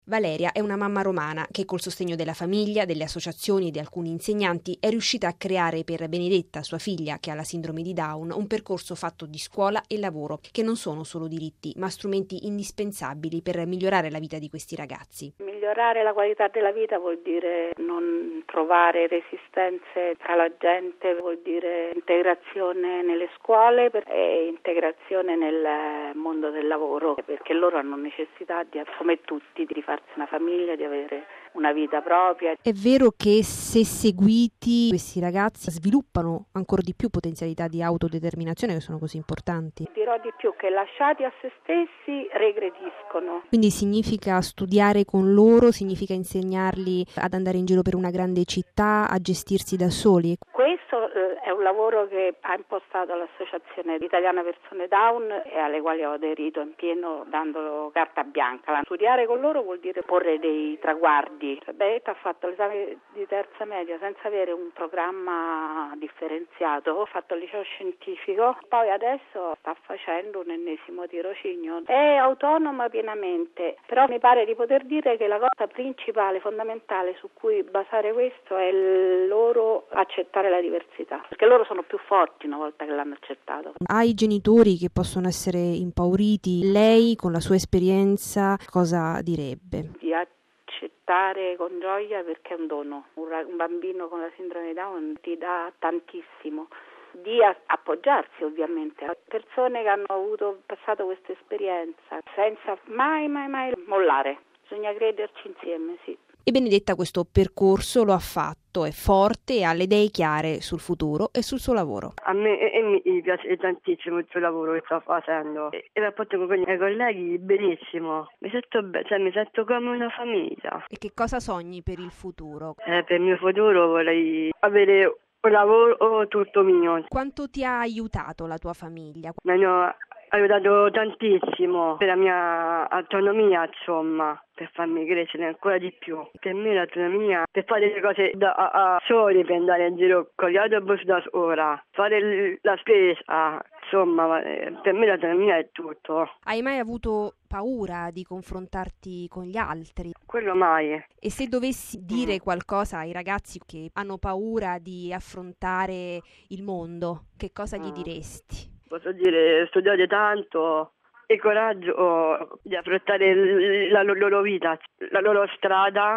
Valeria è una mamma romana che col sostegno della famiglia, delle associazioni e di alcuni insegnanti è riuscita a creare per Benedetta, sua figlia che ha la sindrome di Down, un percorso fatto di scuola e lavoro, che non sono solo diritti, ma strumenti indispensabili per migliorare la vita di questi ragazzi. Migliorare la qualità della vita vuol dire non trovare resistenze tra la gente, vuol dire integrazione nelle scuole e integrazione nel mondo del lavoro, perché loro hanno necessità come tutti, di rifarsi una famiglia, di avere una vita propria. È vero che se seguiti questi ragazzi sviluppano ancora di più potenzialità di autodeterminazione che sono così importanti. Dirò di più, che lasciati a se stessi regrediscono. Quindi significa studiare con loro, significa insegnarli ad andare in giro per una grande città, a gestirsi da soli. Questo è un lavoro che ha impostato l'Associazione Italiana Persone Down e alle quali ho aderito in pieno dandolo carta bianca. Studiare con loro vuol dire porre dei traguardi. Benedetta ha fatto l'esame di terza media senza avere un programma differenziato, ha fatto il liceo scientifico, poi adesso sta facendo un ennesimo tirocinio. È autonoma pienamente, però mi pare di poter dire che la cosa principale, fondamentale su cui basare questo è il loro accettare la diversità, perché loro sono più forti una volta che l'hanno accettato. Ai genitori che possono essere impauriti, lei con la sua esperienza cosa direbbe? Di accettare con gioia, perché è un dono. Un bambino con la sindrome di Down ti dà tantissimo. Di appoggiarsi ovviamente a persone che hanno passato questa esperienza senza mai mollare. Bisogna crederci insieme, sì. E Benedetta questo percorso lo ha fatto, è forte e ha le idee chiare sul futuro e sul suo lavoro. A me mi piace tantissimo il suo lavoro che sto facendo. Il rapporto con i miei colleghi benissimo. Mi sento come una famiglia. E che cosa sogni per il futuro? Per il mio futuro vorrei avere un lavoro tutto mio. Quanto ti ha aiutato la tua famiglia? Mi hanno aiutato tantissimo per la mia autonomia, insomma, per farmi crescere ancora di più. Per me l'autonomia, per fare le cose da soli, per andare in giro con gli autobus da sola, fare la spesa, insomma, per me l'autonomia è tutto. Hai mai avuto paura di confrontarti con gli altri? Quello mai. E se dovessi dire qualcosa ai ragazzi che hanno paura di affrontare il mondo, che cosa gli diresti? Posso dire, studiare tanto e coraggio di affrontare la loro vita, la loro strada.